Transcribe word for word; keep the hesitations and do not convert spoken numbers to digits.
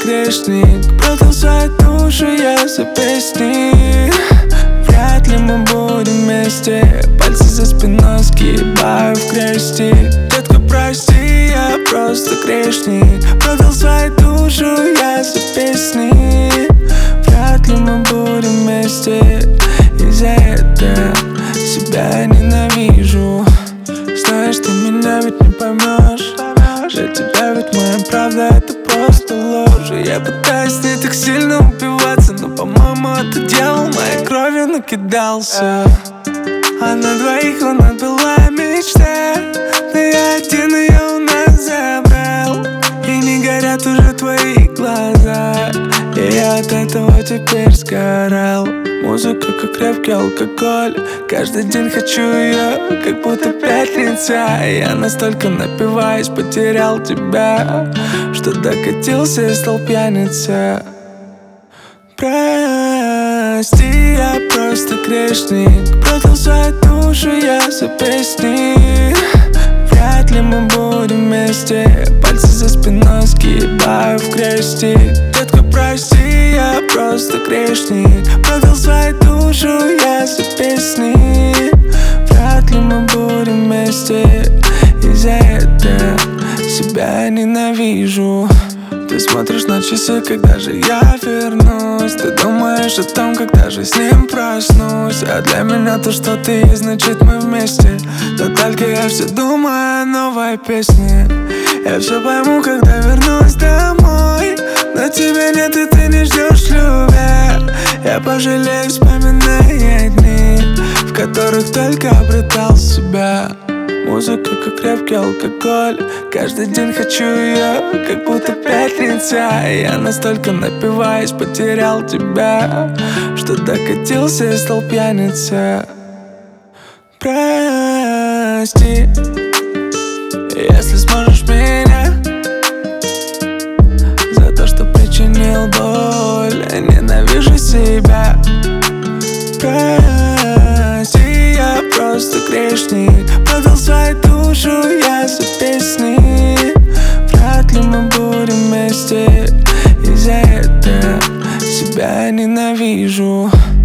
грешник. Продал свою душу я за песни. Вряд ли мы будем вместе. Пальцы за спиной сгибаю в кресте. Детка, прости, я просто грешник. Продал свою душу я за песни. Вряд ли мы будем вместе. И за это себя ненавижу. Знаешь, ты меня ведь не поймешь. Для тебя ведь моя правда это просто ложь. Я пытаюсь не так сильно упиваться, но, по-моему, это делал моей кровью накидался. А на двоих у нас была мечта, но я один ее у нас забрал. И не горят уже твои глаза, и я от этого теперь сгорал. Музыка как крепкий алкоголь. Каждый день хочу ее, как будто пятница. Я настолько напиваюсь, потерял тебя, что докатился и стал пьяница. Прости, я просто грешник. Продал свою душу я за песни. Вряд ли мы будем вместе. Пальцы за спиной сгибаю в кресте. Детка, прости, я просто грешник. Продал свою душу я за песни. Вряд ли мы будем вместе. И за это себя ненавижу. Ты смотришь на часы, когда же я вернусь. Ты думаешь о том, когда же с ним проснусь. А для меня то, что ты есть, значит мы вместе. Но только я все думаю о новой песне. Я все пойму, когда вернусь домой. Но тебя нет и ты не ждешь любя. Я пожалею, вспоминая дни, в которых только обретал себя. Музыка как крепкий алкоголь. Каждый день хочу ее, как будто пятница. Я настолько напиваюсь, потерял тебя, что докатился и стал пьяница. Прости, если сможешь меня, за то, что причинил боль. Ненавижу себя. Прости, я просто грешник. Продал свою душу я за песни. Вряд ли мы будем вместе. И за это себя ненавижу.